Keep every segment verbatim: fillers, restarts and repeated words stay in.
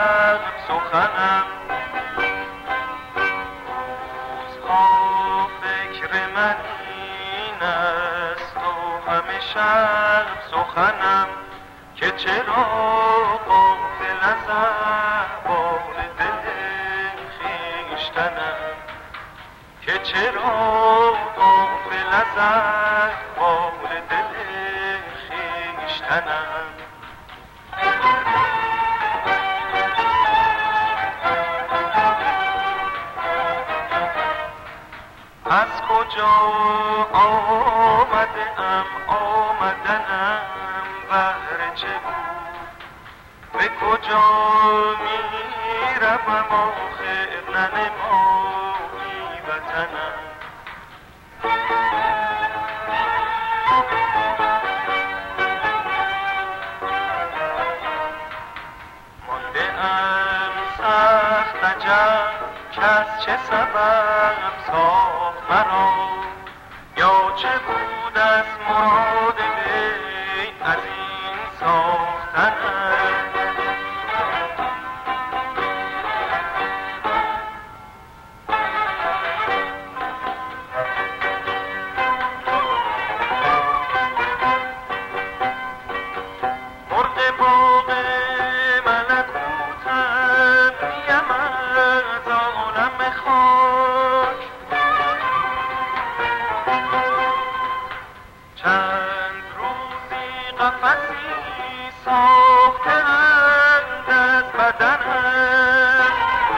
شب سخنم، روزها فکر من این است و همه شب سخنم که چرا غافل از احوال دل خویشتنم، که چرا غافل از احوال دل خویشتنم. از کجا آمده ام آمدنم بهر چه بود، به کجا می روم آخر ننمایی وطنم. مانده ام سخت عجب کس چه سبب ساخت مرا، یا چه بود از مراد وی از این ساختنم. مرغ باغ ملکوتم نیم از عالم خاک، چند روزی قفسی ساختند از بدنم.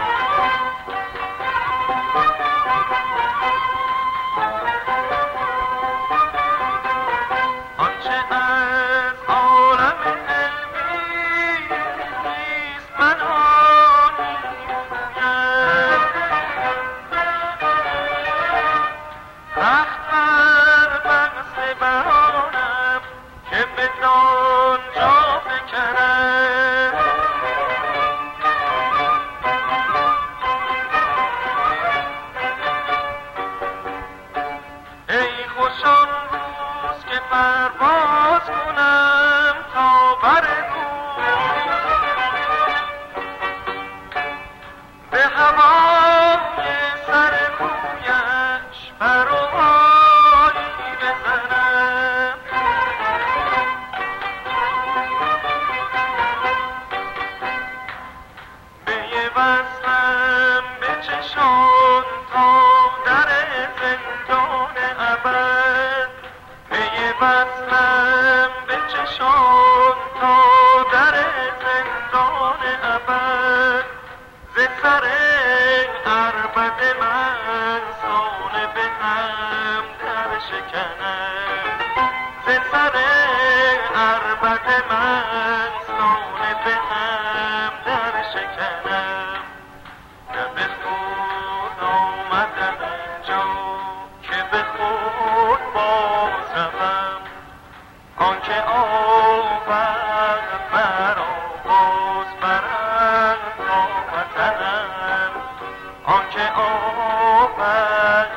آنچه از عالم علمی نیست من آنی گویم، رخت بر بغض برانم که بدان جا فکنم. ای خوش آن روز که پرواز کنم تا بر کوه، به هوای سر کویش پر و بالی بزنم. می وصلم بچشان تا در زندان ابد، می وصلم بچشان تا در زندان ابد. ز سر عربد من سانه به هم در شکنم، ز سر عربد من سانه به هم در شکنم. نه به خود آمدم اینجا که به خود باز روم، آنکه آورد مرا باز برم تا وطنم، آنکه آورد